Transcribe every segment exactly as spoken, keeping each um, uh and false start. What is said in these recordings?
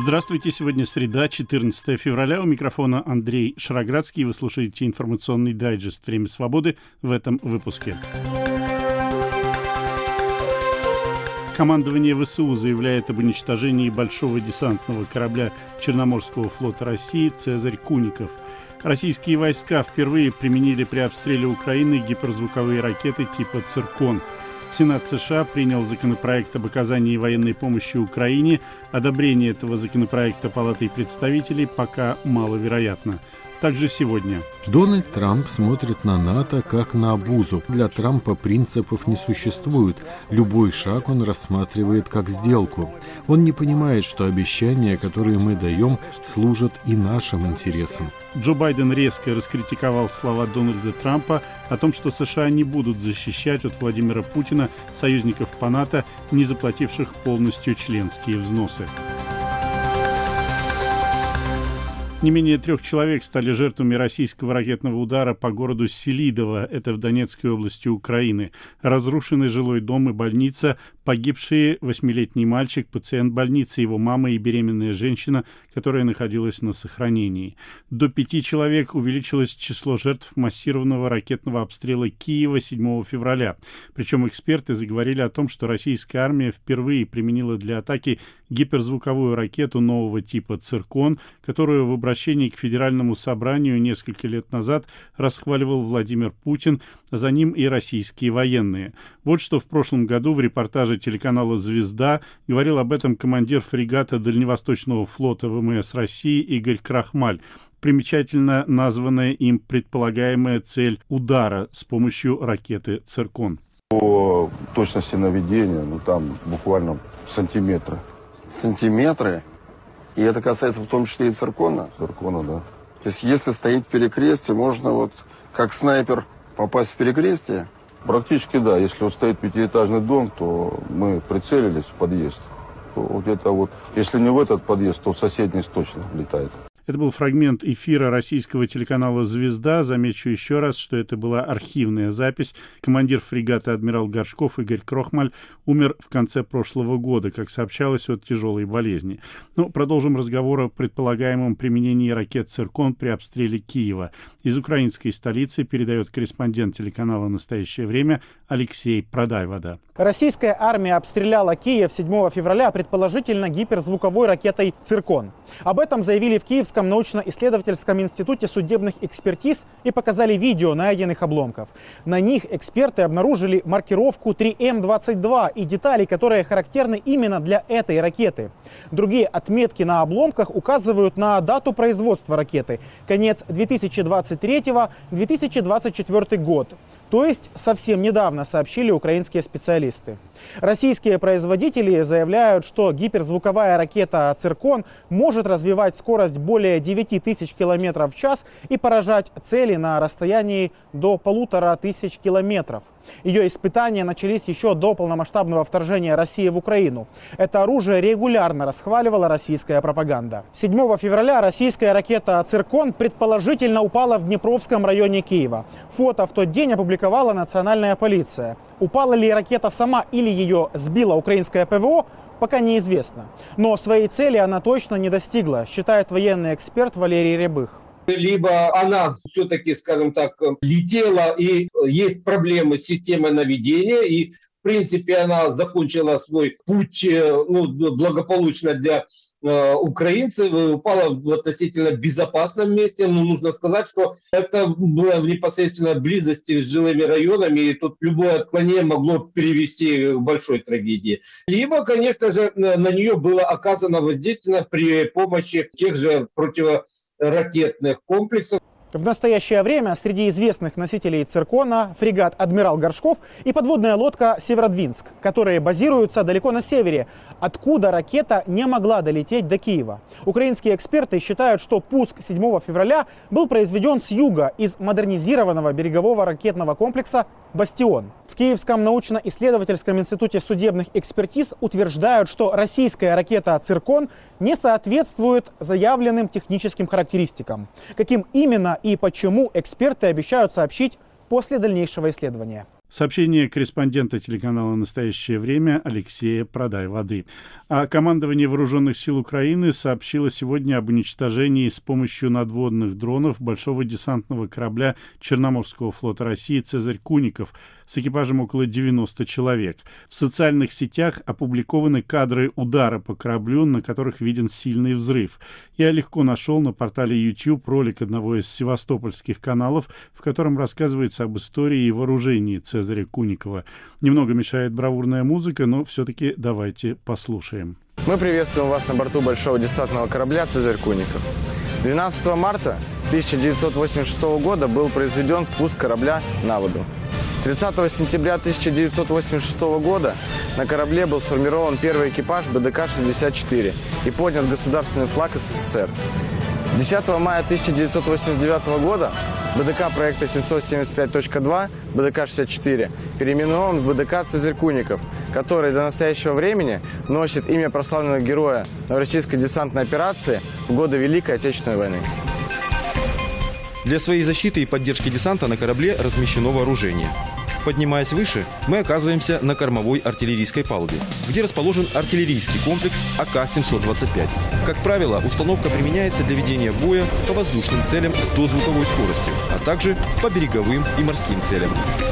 Здравствуйте, сегодня среда, четырнадцатое февраля, у микрофона Андрей Шароградский. Вы слушаете информационный дайджест «Время свободы» в этом выпуске. Командование ВСУ заявляет об уничтожении большого десантного корабля Черноморского флота России «Цезарь Куников». Российские войска впервые применили при обстреле Украины гиперзвуковые ракеты типа «Циркон». Сенат США принял законопроект об оказании военной помощи Украине. Одобрение этого законопроекта Палатой представителей пока маловероятно. Также сегодня. Дональд Трамп смотрит на НАТО как на обузу. Для Трампа принципов не существует. Любой шаг он рассматривает как сделку. Он не понимает, что обещания, которые мы даем, служат и нашим интересам. Джо Байден резко раскритиковал слова Дональда Трампа о том, что США не будут защищать от Владимира Путина союзников по НАТО, не заплативших полностью членские взносы. Не менее трех человек стали жертвами российского ракетного удара по городу Селидово, это в Донецкой области Украины. Разрушены жилой дом и больница, погибшие восьмилетний мальчик, пациент больницы, его мама и беременная женщина, которая находилась на сохранении. До пяти человек увеличилось число жертв массированного ракетного обстрела Киева седьмого февраля. Причем эксперты заговорили о том, что российская армия впервые применила для атаки гиперзвуковую ракету нового типа «Циркон», которую в обращении к Федеральному собранию несколько лет назад расхваливал Владимир Путин, а за ним и российские военные. Вот что в прошлом году в репортаже телеканала «Звезда» говорил об этом командир фрегата Дальневосточного флота ВМС России Игорь Крахмаль. Примечательно названная им предполагаемая цель удара с помощью ракеты «Циркон». По точности наведения, ну там буквально сантиметры. Сантиметры? И это касается в том числе и циркона? Циркона, да. То есть если стоит перекрестие, можно вот как снайпер попасть в перекрестие? Практически да. Если вот стоит пятиэтажный дом, то мы прицелились в подъезд. То где-то вот, если не в этот подъезд, то в соседний точно летает. Это был фрагмент эфира российского телеканала «Звезда». Замечу еще раз, что это была архивная запись. Командир фрегата адмирал Горшков Игорь Крахмаль умер в конце прошлого года, как сообщалось, от тяжелой болезни. Ну, продолжим разговор о предполагаемом применении ракет «Циркон» при обстреле Киева. Из украинской столицы передает корреспондент телеканала «Настоящее время» Алексей Продайвода. Российская армия обстреляла Киев седьмого февраля предположительно гиперзвуковой ракетой «Циркон». Об этом заявили в Киевском научно-исследовательском институте судебных экспертиз и показали видео найденных обломков. На них эксперты обнаружили маркировку три эм двадцать два и детали, которые характерны именно для этой ракеты. Другие отметки на обломках указывают на дату производства ракеты – конец две тысячи двадцать третьего — две тысячи двадцать четвёртый год. То есть совсем недавно, сообщили украинские специалисты. Российские производители заявляют, что гиперзвуковая ракета «Циркон» может развивать скорость более девяти тысяч километров в час и поражать цели на расстоянии до полутора тысяч километров. Ее испытания начались еще до полномасштабного вторжения России в Украину. Это оружие регулярно расхваливала российская пропаганда. седьмого февраля российская ракета «Циркон» предположительно упала в Днепровском районе Киева. Фото в тот день опубликовала национальная полиция. Упала ли ракета сама или ее сбила украинское ПВО, пока неизвестно. Но своей цели она точно не достигла, считает военный эксперт Валерий Рябых. Либо она все-таки, скажем так, летела, и есть проблемы с системой наведения, и в принципе она закончила свой путь, ну, благополучно для э, украинцев, и упала в относительно безопасном месте. Но нужно сказать, что это было в непосредственной близости с жилыми районами, и тут любое отклонение могло привести к большой трагедии. Либо, конечно же, на нее было оказано воздействие при помощи тех же противо ракетных комплексов. В настоящее время среди известных носителей «Циркона» фрегат «Адмирал Горшков» и подводная лодка «Северодвинск», которые базируются далеко на севере, откуда ракета не могла долететь до Киева. Украинские эксперты считают, что пуск седьмого февраля был произведен с юга из модернизированного берегового ракетного комплекса «Бастион». В Киевском научно-исследовательском институте судебных экспертиз утверждают, что российская ракета «Циркон» не соответствует заявленным техническим характеристикам. Каким именно и почему, эксперты обещают сообщить после дальнейшего исследования. Сообщение корреспондента телеканала «Настоящее время» Алексея Продай-Воды. А командование Вооруженных сил Украины сообщило сегодня об уничтожении с помощью надводных дронов большого десантного корабля Черноморского флота России «Цезарь Куников» с экипажем около девяноста человек. В социальных сетях опубликованы кадры удара по кораблю, на которых виден сильный взрыв. Я легко нашел на портале YouTube ролик одного из севастопольских каналов, в котором рассказывается об истории и вооружении Цезаря Куникова. Немного мешает бравурная музыка, но все-таки давайте послушаем. Мы приветствуем вас на борту большого десантного корабля «Цезарь Куников». двенадцатого марта тысяча девятьсот восемьдесят шестого года был произведен спуск корабля на воду. тридцатого сентября тысяча девятьсот восемьдесят шестого года на корабле был сформирован первый экипаж бэ дэ ка шестьдесят четыре и поднят государственный флаг эс эс эс эр. десятого мая тысяча девятьсот восемьдесят девятого года бэ дэ ка проекта семьсот семьдесят пять точка два бэ дэ ка шестьдесят четыре переименован в бэ дэ ка «Цезарь Куников», который до настоящего времени носит имя прославленного героя Новороссийской десантной операции в годы Великой Отечественной войны. Для своей защиты и поддержки десанта на корабле размещено вооружение. Поднимаясь выше, мы оказываемся на кормовой артиллерийской палубе, где расположен артиллерийский комплекс а ка семьсот двадцать пять. Как правило, установка применяется для ведения боя по воздушным целям с дозвуковой скоростью, а также по береговым и морским целям.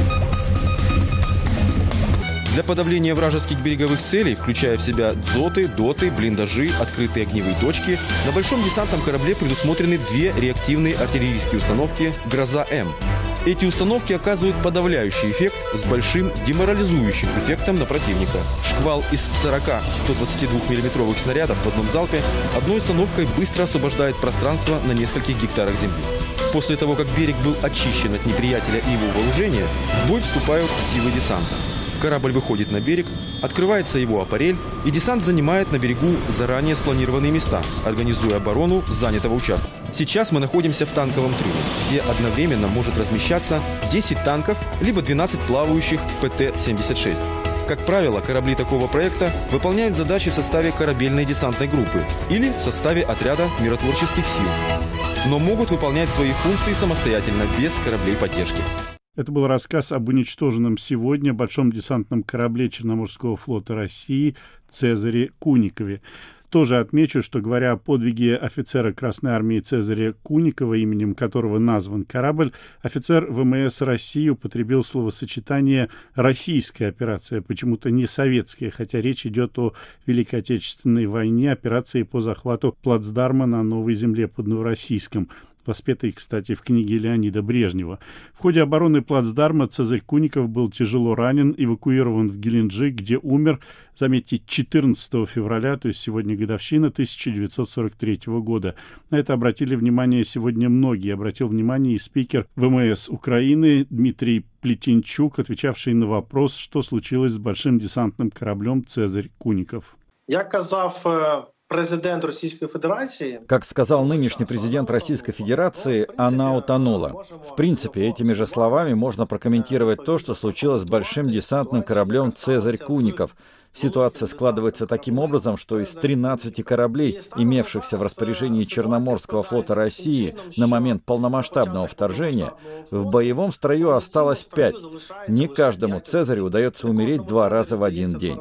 Для подавления вражеских береговых целей, включая в себя дзоты, доты, блиндажи, открытые огневые точки, на большом десантном корабле предусмотрены две реактивные артиллерийские установки «Гроза-М». Эти установки оказывают подавляющий эффект с большим деморализующим эффектом на противника. Шквал из сорока — ста двадцати двух миллиметровых снарядов в одном залпе одной установкой быстро освобождает пространство на нескольких гектарах земли. После того, как берег был очищен от неприятеля и его вооружения, в бой вступают силы десанта. Корабль выходит на берег, открывается его аппарель, и десант занимает на берегу заранее спланированные места, организуя оборону занятого участка. Сейчас мы находимся в танковом трюме, где одновременно может размещаться десять танков, либо двенадцать плавающих пэ тэ семьдесят шесть. Как правило, корабли такого проекта выполняют задачи в составе корабельной десантной группы или в составе отряда миротворческих сил, но могут выполнять свои функции самостоятельно, без кораблей поддержки. Это был рассказ об уничтоженном сегодня большом десантном корабле Черноморского флота России «Цезаре Куникове». Тоже отмечу, что, говоря о подвиге офицера Красной армии Цезаря Куникова, именем которого назван корабль, офицер вэ эм эс России употребил словосочетание «российская операция», почему-то не советская, хотя речь идет о Великой Отечественной войне, операции по захвату плацдарма на Новой земле под Новороссийском, воспетый, кстати, в книге Леонида Брежнева. В ходе обороны плацдарма Цезарь Куников был тяжело ранен, эвакуирован в Геленджик, где умер, заметьте, четырнадцатого февраля, то есть сегодня годовщина тысяча девятьсот сорок третьего года. На это обратили внимание сегодня многие. Обратил внимание и спикер вэ эм эс Украины Дмитрий Плетенчук, отвечавший на вопрос, что случилось с большим десантным кораблем «Цезарь Куников». Я казав президент Российской Федерации. Как сказал нынешний президент Российской Федерации, она утонула. В принципе, этими же словами можно прокомментировать то, что случилось с большим десантным кораблем «Цезарь Куников». Ситуация складывается таким образом, что из тринадцати кораблей, имевшихся в распоряжении Черноморского флота России на момент полномасштабного вторжения, в боевом строю осталось пять. Не каждому Цезарю удается умереть два раза в один день.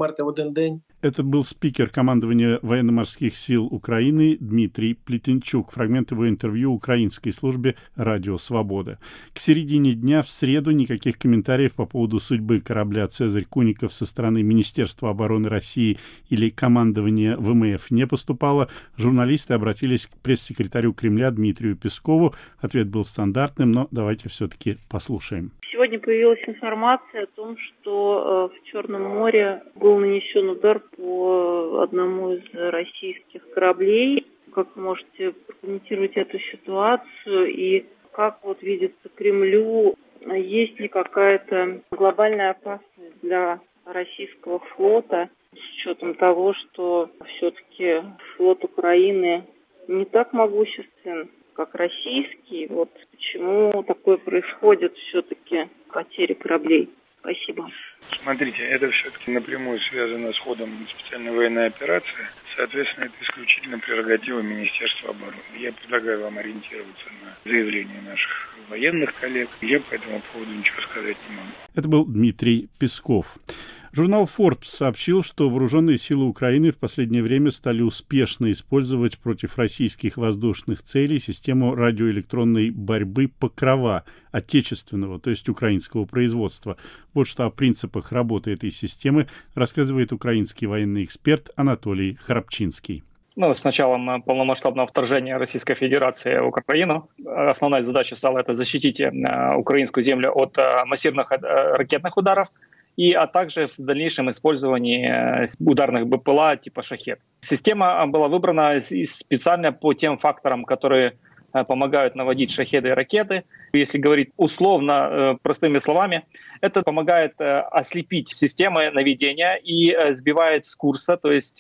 Это был спикер командования военно-морских сил Украины Дмитрий Плетенчук. Фрагмент его интервью украинской службе «Радио Свобода». К середине дня в среду никаких комментариев по поводу судьбы корабля «Цезарь Куников» со стороны Министерства обороны России или командования вэ эм эф не поступало. Журналисты обратились к пресс-секретарю Кремля Дмитрию Пескову. Ответ был стандартным, но давайте все-таки послушаем. Сегодня появилась информация о том, что в Черном море был нанесен удар по одному из российских кораблей. Как вы можете прокомментировать эту ситуацию и как вот видится Кремлю, есть ли какая-то глобальная опасность для российского флота с учетом того, что все-таки флот Украины не так могуществен, как российский? Вот почему такое происходит, все-таки потери кораблей? Спасибо. Смотрите, это все-таки напрямую связано с ходом специальной военной операции. Соответственно, это исключительно прерогатива Министерства обороны. Я предлагаю вам ориентироваться на заявления наших военных коллег. Я по этому поводу ничего сказать не могу. Это был Дмитрий Песков. Журнал Forbes сообщил, что вооруженные силы Украины в последнее время стали успешно использовать против российских воздушных целей систему радиоэлектронной борьбы «Покрова» отечественного, то есть украинского производства. Вот что о принципах работы этой системы рассказывает украинский военный эксперт Анатолий Храпчинский. Ну, с началом полномасштабного вторжения Российской Федерации в Украину основная задача стала это защитить украинскую землю от массивных ракетных ударов, и, а также в дальнейшем использовании ударных БПЛА типа «Шахед». Система была выбрана специально по тем факторам, которые помогают наводить шахеды и ракеты. Если говорить условно, простыми словами, это помогает ослепить системы наведения и сбивает с курса, то есть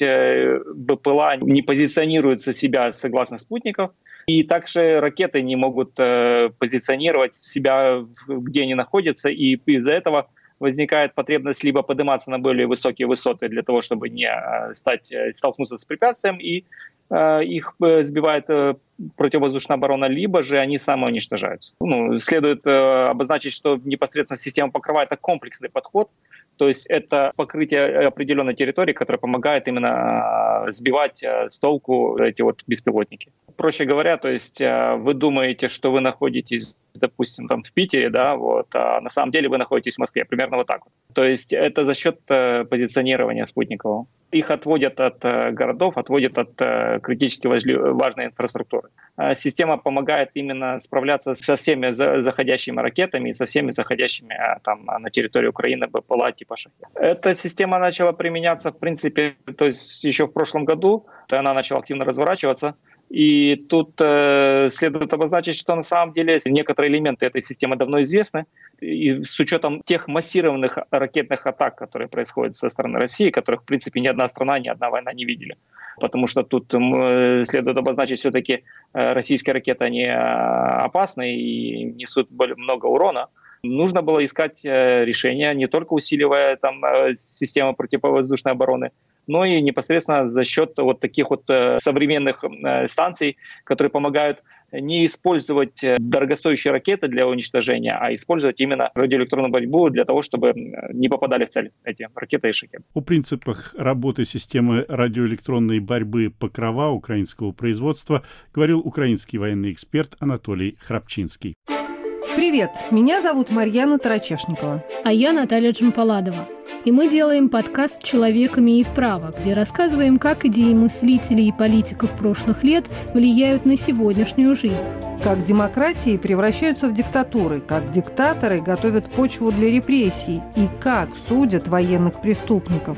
БПЛА не позиционируется себя согласно спутников, и также ракеты не могут позиционировать себя, где они находятся, и из-за этого возникает потребность либо подниматься на более высокие высоты для того, чтобы не стать, столкнуться с препятствием, и э, их сбивает э, противовоздушная оборона, либо же они самоуничтожаются. Ну, следует э, обозначить, что непосредственно система «Покрова» — это комплексный подход, то есть это покрытие определенной территории, которое помогает именно сбивать с толку эти вот беспилотники. Проще говоря, то есть вы думаете, что вы находитесь, допустим, там в Питере, да, вот, а на самом деле вы находитесь в Москве, примерно вот так вот. То есть это за счет позиционирования спутникового. Их отводят от городов, отводят от критически важной инфраструктуры. Система помогает именно справляться со всеми заходящими ракетами и со всеми заходящими там на территорию Украины БПЛА типа «Шахед». Эта система начала применяться, в принципе, то есть еще в прошлом году, то она начала активно разворачиваться. И тут э, следует обозначить, что на самом деле некоторые элементы этой системы давно известны. И с учетом тех массированных ракетных атак, которые происходят со стороны России, которых, в принципе, ни одна страна, ни одна война не видели. Потому что тут э, следует обозначить, все-таки э, российские ракеты, они э, опасны и несут много урона. Нужно было искать э, решения, не только усиливая там, э, систему противовоздушной обороны, но и непосредственно за счет вот таких вот э, современных э, станций, которые помогают не использовать дорогостоящие ракеты для уничтожения, а использовать именно радиоэлектронную борьбу для того, чтобы не попадали в цель эти ракеты и шахеды. О принципах работы системы радиоэлектронной борьбы «Покрова» украинского производства говорил украинский военный эксперт Анатолий Храпчинский. Привет, меня зовут Марьяна Тарачешникова. А я Наталья Джампаладова. И мы делаем подкаст «Человек имеет право», где рассказываем, как идеи мыслителей и политиков прошлых лет влияют на сегодняшнюю жизнь. Как демократии превращаются в диктатуры, как диктаторы готовят почву для репрессий и как судят военных преступников.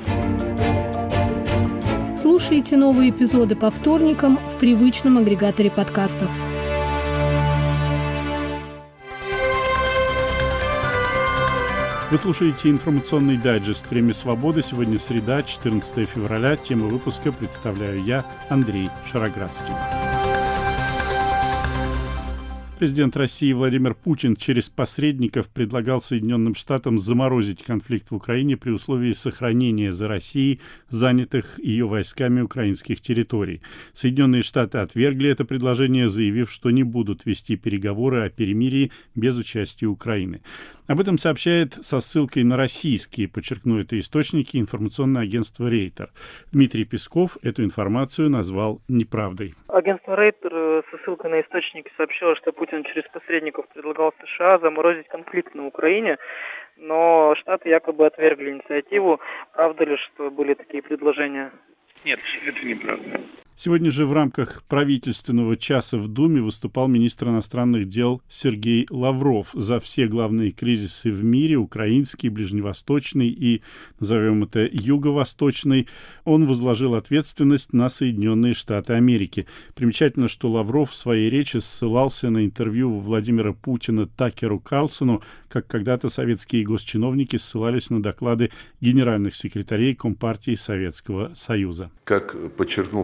Слушайте новые эпизоды по вторникам в привычном агрегаторе подкастов. Вы слушаете информационный дайджест «Время свободы». Сегодня среда, четырнадцатое февраля. Тему выпуска представляю я, Андрей Шароградский. Президент России Владимир Путин через посредников предлагал Соединенным Штатам заморозить конфликт в Украине при условии сохранения за Россией занятых ее войсками украинских территорий. Соединенные Штаты отвергли это предложение, заявив, что не будут вести переговоры о перемирии без участия Украины. Об этом сообщает со ссылкой на российские, подчеркну это источники, информационное агентство «Рейтер». Дмитрий Песков эту информацию назвал неправдой. Агентство «Рейтер» со ссылкой на источники сообщило, что Путин через посредников предлагал США заморозить конфликт на Украине, но Штаты якобы отвергли инициативу. Правда ли, что были такие предложения? Нет, это неправда. Сегодня же в рамках правительственного часа в Думе выступал министр иностранных дел Сергей Лавров. За все главные кризисы в мире, украинский, ближневосточный и, назовем это, юго-восточный, он возложил ответственность на Соединенные Штаты Америки. Примечательно, что Лавров в своей речи ссылался на интервью Владимира Путина Такеру Карлсону, как когда-то советские госчиновники ссылались на доклады генеральных секретарей Компартии Советского Союза. Как подчеркнул президент,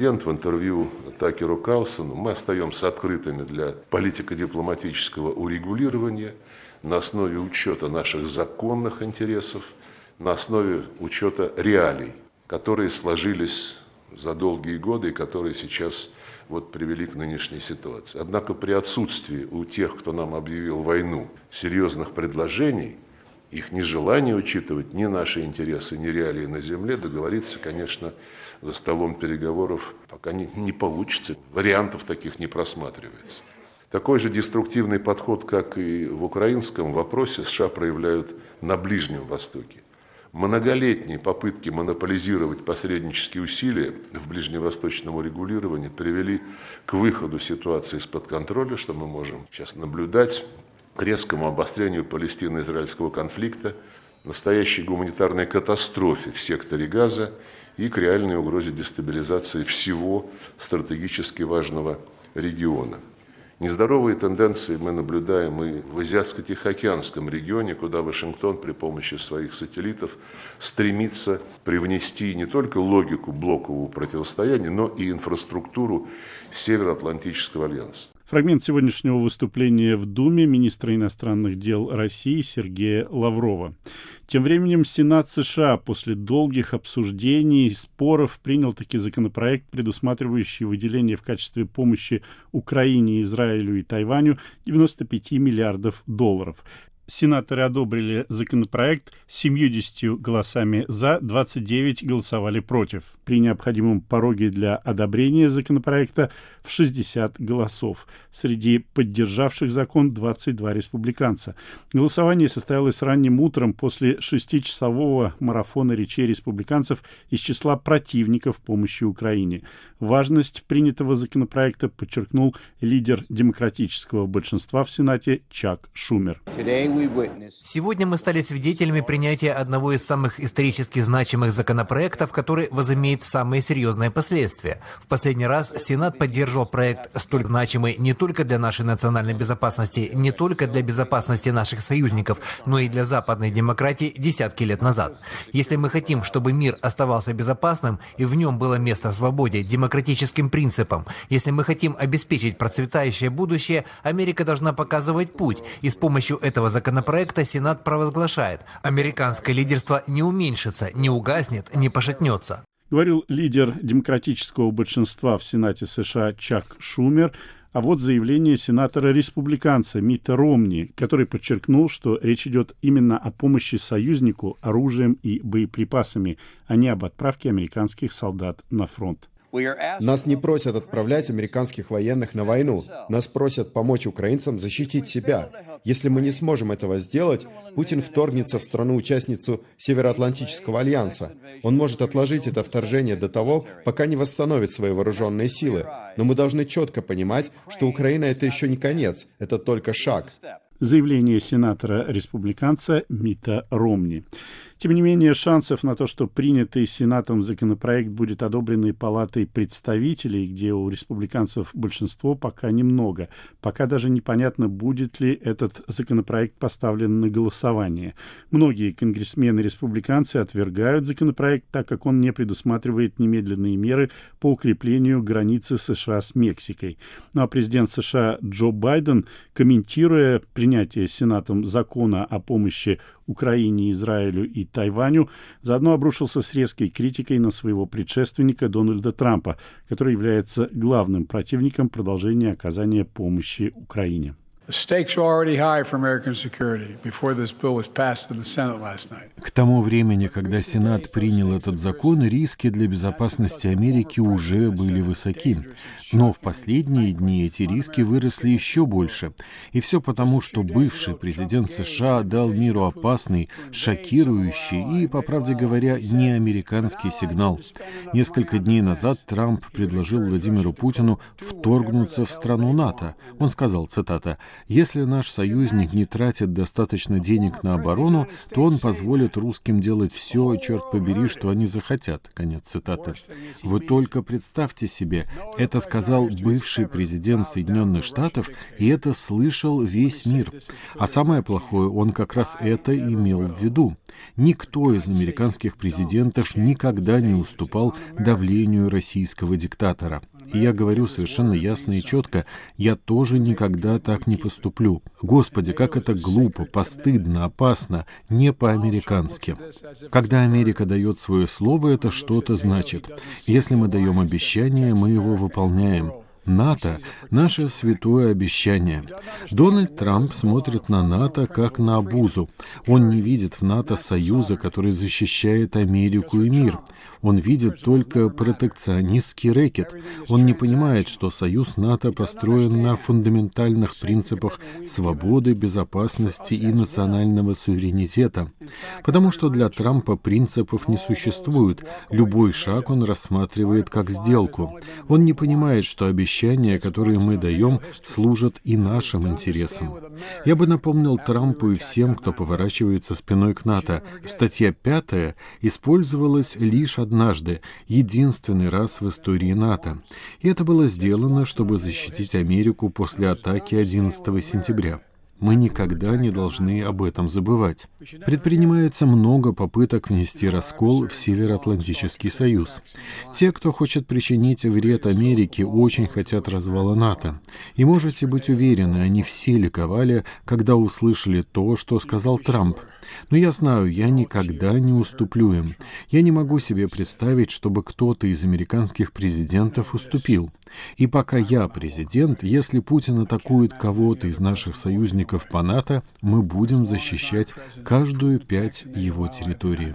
президент в интервью Такеру Карлсону: мы остаемся открытыми для политико-дипломатического урегулирования на основе учета наших законных интересов, на основе учета реалий, которые сложились за долгие годы и которые сейчас вот привели к нынешней ситуации. Однако при отсутствии у тех, кто нам объявил войну, серьезных предложений, их нежелание учитывать ни наши интересы, ни реалии на земле, договориться, конечно, за столом переговоров пока не, не получится. Вариантов таких не просматривается. Такой же деструктивный подход, как и в украинском вопросе, США проявляют на Ближнем Востоке. Многолетние попытки монополизировать посреднические усилия в ближневосточном урегулировании привели к выходу ситуации из-под контроля, что мы можем сейчас наблюдать, к резкому обострению палестино-израильского конфликта, настоящей гуманитарной катастрофе в секторе Газа и к реальной угрозе дестабилизации всего стратегически важного региона. Нездоровые тенденции мы наблюдаем и в Азиатско-Тихоокеанском регионе, куда Вашингтон при помощи своих сателлитов стремится привнести не только логику блокового противостояния, но и инфраструктуру Североатлантического альянса. Фрагмент сегодняшнего выступления в Думе министра иностранных дел России Сергея Лаврова. Тем временем Сенат США после долгих обсуждений и споров принял таки законопроект, предусматривающий выделение в качестве помощи Украине, Израилю и Тайваню девяносто пять миллиардов долларов. Сенаторы одобрили законопроект семьюдесятью голосами «за», двадцать девять голосовали против. При необходимом пороге для одобрения законопроекта в шестьдесят голосов. Среди поддержавших закон двадцать два республиканца. Голосование состоялось ранним утром после шестичасового марафона речей республиканцев из числа противников помощи Украине. Важность принятого законопроекта подчеркнул лидер демократического большинства в Сенате Чак Шумер. Сегодня мы стали свидетелями принятия одного из самых исторически значимых законопроектов, который возымеет самые серьезные последствия. В последний раз Сенат поддерживал проект, столь значимый не только для нашей национальной безопасности, не только для безопасности наших союзников, но и для западной демократии десятки лет назад. Если мы хотим, чтобы мир оставался безопасным и в нем было место свободе, демократическим принципам, если мы хотим обеспечить процветающее будущее, Америка должна показывать путь, и с помощью этого законопроекта Законопроекта Сенат провозглашает: американское лидерство не уменьшится, не угаснет, не пошатнется. Говорил лидер демократического большинства в Сенате США Чак Шумер. А вот заявление сенатора-республиканца Митта Ромни, который подчеркнул, что речь идет именно о помощи союзнику оружием и боеприпасами, а не об отправке американских солдат на фронт. Нас не просят отправлять американских военных на войну. Нас просят помочь украинцам защитить себя. Если мы не сможем этого сделать, Путин вторгнется в страну-участницу Североатлантического альянса. Он может отложить это вторжение до того, пока не восстановит свои вооруженные силы. Но мы должны четко понимать, что Украина — это еще не конец, это только шаг. Заявление сенатора-республиканца Митта Ромни. Тем не менее, шансов на то, что принятый Сенатом законопроект будет одобрен и Палатой представителей, где у республиканцев большинство, пока немного. Пока даже непонятно, будет ли этот законопроект поставлен на голосование. Многие конгрессмены-республиканцы отвергают законопроект, так как он не предусматривает немедленные меры по укреплению границы США с Мексикой. Ну а президент США Джо Байден, комментируя принятие Сенатом закона о помощи Украине, Израилю и Тайваню, заодно обрушился с резкой критикой на своего предшественника Дональда Трампа, который является главным противником продолжения оказания помощи Украине. К тому времени, когда Сенат принял этот закон, риски для безопасности Америки уже были высоки. Но в последние дни эти риски выросли еще больше. И все потому, что бывший президент США дал миру опасный, шокирующий и, по правде говоря, не американский сигнал. Несколько дней назад Трамп предложил Владимиру Путину вторгнуться в страну НАТО. Он сказал, цитата: Если наш союзник не тратит достаточно денег на оборону, то он позволит русским делать все, черт побери, что они захотят. Конец цитаты. Вы только представьте себе, это сказал бывший президент Соединенных Штатов, и это слышал весь мир. А самое плохое, он как раз это имел в виду. Никто из американских президентов никогда не уступал давлению российского диктатора. И я говорю совершенно ясно и четко, я тоже никогда так не поступлю. Господи, как это глупо, постыдно, опасно, не по-американски. Когда Америка дает свое слово, это что-то значит. Если мы даем обещание, мы его выполняем. НАТО – наше святое обещание. Дональд Трамп смотрит на НАТО как на обузу. Он не видит в НАТО союза, который защищает Америку и мир. Он видит только протекционистский рэкет. Он не понимает, что союз НАТО построен на фундаментальных принципах свободы, безопасности и национального суверенитета. Потому что для Трампа принципов не существует. Любой шаг он рассматривает как сделку. Он не понимает, что обещания, которые мы даем, служат и нашим интересам. Я бы напомнил Трампу и всем, кто поворачивается спиной к НАТО. Статья пятая использовалась лишь однажды, единственный раз в истории НАТО. И это было сделано, чтобы защитить Америку после атаки одиннадцатого сентября. Мы никогда не должны об этом забывать. Предпринимается много попыток внести раскол в Североатлантический союз. Те, кто хочет причинить вред Америке, очень хотят развала НАТО. И можете быть уверены, они все ликовали, когда услышали то, что сказал Трамп. Но я знаю, я никогда не уступлю им. Я не могу себе представить, чтобы кто-то из американских президентов уступил. И пока я президент, если Путин атакует кого-то из наших союзников по НАТО, мы будем защищать каждую пять его территории.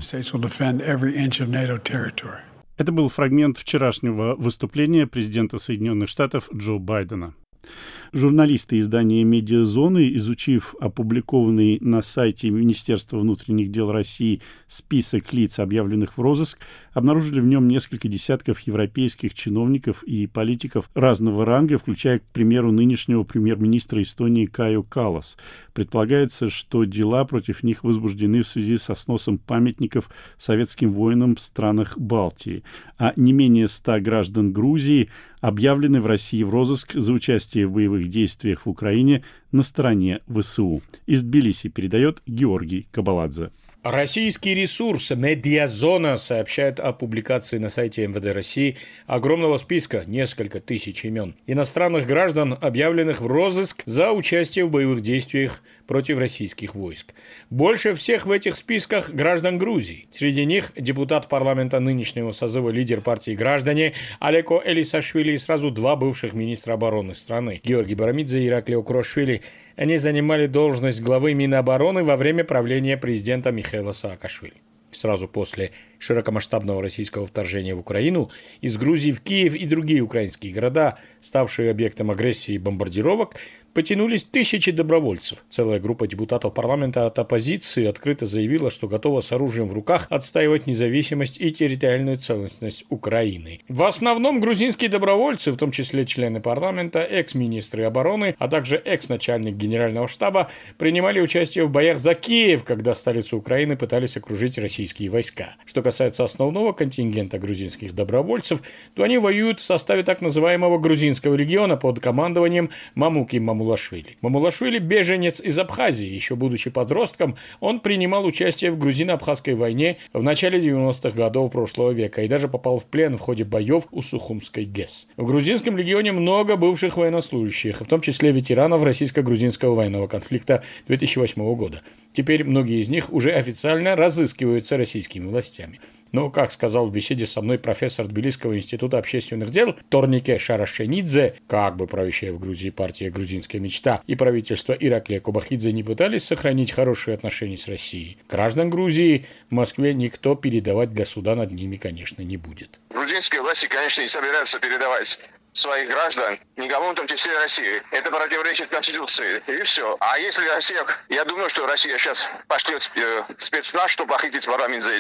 Это был фрагмент вчерашнего выступления президента Соединенных Штатов Джо Байдена. Журналисты издания «Медиазоны», изучив опубликованный на сайте Министерства внутренних дел России список лиц, объявленных в розыск, обнаружили в нем несколько десятков европейских чиновников и политиков разного ранга, включая, к примеру, нынешнего премьер-министра Эстонии Каю Каллас. Предполагается, что дела против них возбуждены в связи со сносом памятников советским воинам в странах Балтии. А не менее ста граждан Грузии объявлены в России в розыск за участие в боевых действиях в Украине на стороне ВСУ. Из Тбилиси передает Георгий Кабаладзе. Российский ресурс «Медиазона» сообщает о публикации на сайте эм вэ дэ России огромного списка, несколько тысяч имен, иностранных граждан, объявленных в розыск за участие в боевых действиях против российских войск. Больше всех в этих списках граждан Грузии. Среди них депутат парламента нынешнего созыва, лидер партии «Граждане» Алеко Элисашвили и сразу два бывших министра обороны страны Георгий Барамидзе и Ираклио Курашвили. Они занимали должность главы Минобороны во время правления президента Михаила Саакашвили. Сразу после широкомасштабного российского вторжения в Украину из Грузии в Киев и другие украинские города, ставшие объектом агрессии и бомбардировок, потянулись тысячи добровольцев. Целая группа депутатов парламента от оппозиции открыто заявила, что готова с оружием в руках отстаивать независимость и территориальную целостность Украины. В основном грузинские добровольцы, в том числе члены парламента, экс-министры обороны, а также экс-начальник генерального штаба, принимали участие в боях за Киев, когда столицу Украины пытались окружить российские войска. Что касается основного контингента грузинских добровольцев, то они воюют в составе так называемого грузинского легиона под командованием Мамуки Мамулашвили. Мамулашвили – беженец из Абхазии. Еще будучи подростком, он принимал участие в грузино-абхазской войне в начале девяностых годов прошлого века и даже попал в плен в ходе боев у Сухумской ГЭС. В грузинском легионе много бывших военнослужащих, в том числе ветеранов российско-грузинского военного конфликта две тысячи восьмого года. Теперь многие из них уже официально разыскиваются российскими властями. Но, как сказал в беседе со мной профессор Тбилисского института общественных дел Торнике Шарашенидзе, как бы правящая в Грузии партия «Грузинская мечта» и правительство Ираклия Кобахидзе не пытались сохранить хорошие отношения с Россией, граждан Грузии в Москве никто передавать для суда над ними, конечно, не будет. Грузинские власти, конечно, не собираются передавать своих граждан, никому, в том числе России. Это противоречит Конституции. И все. А если Россия... Я думаю, что Россия сейчас пошлет э, спецназ, чтобы похитить Барамидзе или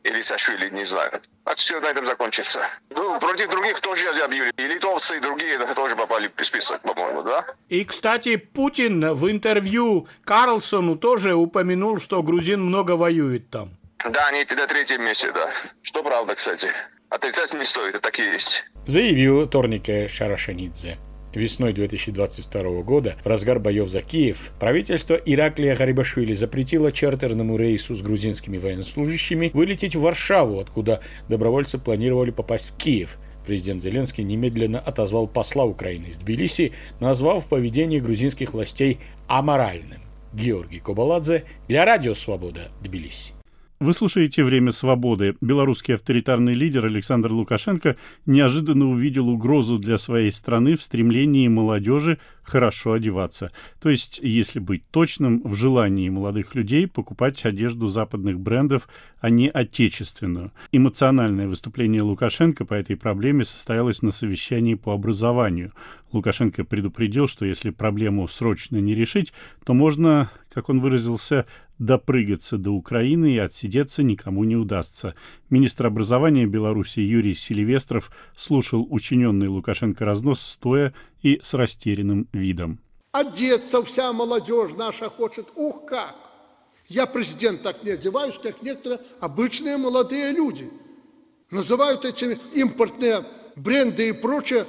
или Саашвили, не знаю. А все на этом закончится. Ну, против других тоже объявили. И литовцы, и другие тоже попали в список, по-моему, да? И, кстати, Путин в интервью Карлсону тоже упомянул, что грузин много воюет там. Да, они на третьем месте, да. Что правда, кстати. Отрицать не стоит, это так и есть. Заявил Торнике Шарашанидзе. Весной две тысячи двадцать второго года, в разгар боев за Киев, правительство Ираклия Гарибашвили запретило чартерному рейсу с грузинскими военнослужащими вылететь в Варшаву, откуда добровольцы планировали попасть в Киев. Президент Зеленский немедленно отозвал посла Украины из Тбилиси, назвав поведение грузинских властей аморальным. Георгий Кобаладзе для Радио Свобода, Тбилиси. Вы слушаете «Время свободы». Белорусский авторитарный лидер Александр Лукашенко неожиданно увидел угрозу для своей страны в стремлении молодежи хорошо одеваться. То есть, если быть точным, в желании молодых людей покупать одежду западных брендов, а не отечественную. Эмоциональное выступление Лукашенко по этой проблеме состоялось на совещании по образованию. Лукашенко предупредил, что если проблему срочно не решить, то можно, как он выразился, допрыгаться до Украины и отсидеться никому не удастся. Министр образования Беларуси Юрий Селивестров слушал учиненный Лукашенко разнос стоя и с растерянным видом. Одеться вся молодежь наша хочет. Ух как! Я, президент, так не одеваюсь, как некоторые обычные молодые люди. Называют эти импортные бренды и прочее.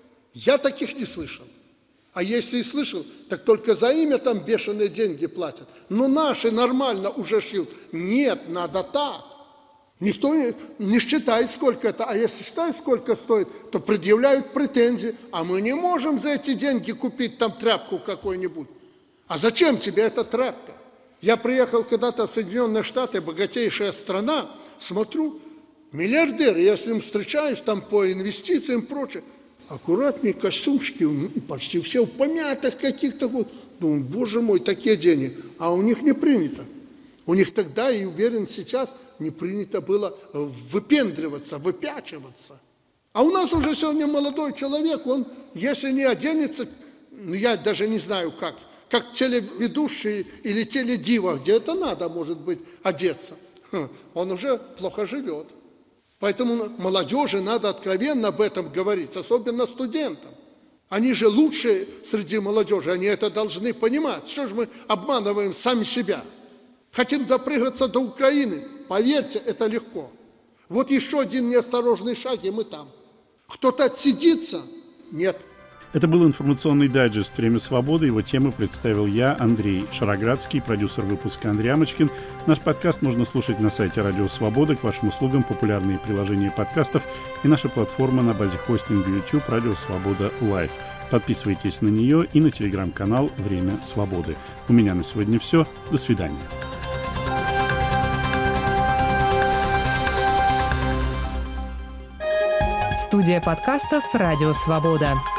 Я таких не слышал. А если и слышал, так только за имя там бешеные деньги платят. Но наши нормально уже шьют. Нет, надо так. Никто не, не считает, сколько это. А если считает, сколько стоит, то предъявляют претензии. А мы не можем за эти деньги купить там тряпку какую-нибудь. А зачем тебе эта тряпка? Я приехал когда-то в Соединенные Штаты, богатейшая страна, смотрю, миллиардеры, я с ним встречаюсь там по инвестициям и прочее. Аккуратнее костюмчики, и почти все в помятых каких-то вот. Думаю, боже мой, такие деньги. А у них не принято. У них тогда, и уверен, сейчас не принято было выпендриваться, выпячиваться. А у нас уже сегодня молодой человек, он, если не оденется, ну, я даже не знаю как, как телеведущий или теледива, где это надо, может быть, одеться, он уже плохо живет. Поэтому молодежи надо откровенно об этом говорить, особенно студентам. Они же лучшие среди молодежи, они это должны понимать. Что же мы обманываем сами себя? Хотим допрыгаться до Украины, поверьте, это легко. Вот еще один неосторожный шаг, и мы там. Кто-то отсидится? Нет. Это был информационный дайджест «Время свободы». Его темы представил я, Андрей Шароградский, продюсер выпуска Андрей Амочкин. Наш подкаст можно слушать на сайте Радио Свобода. К вашим услугам популярные приложения подкастов и наша платформа на базе хостинга YouTube «Радио Свобода Лайв». Подписывайтесь на нее и на телеграм-канал «Время свободы». У меня на сегодня все. До свидания. Студия подкастов «Радио Свобода».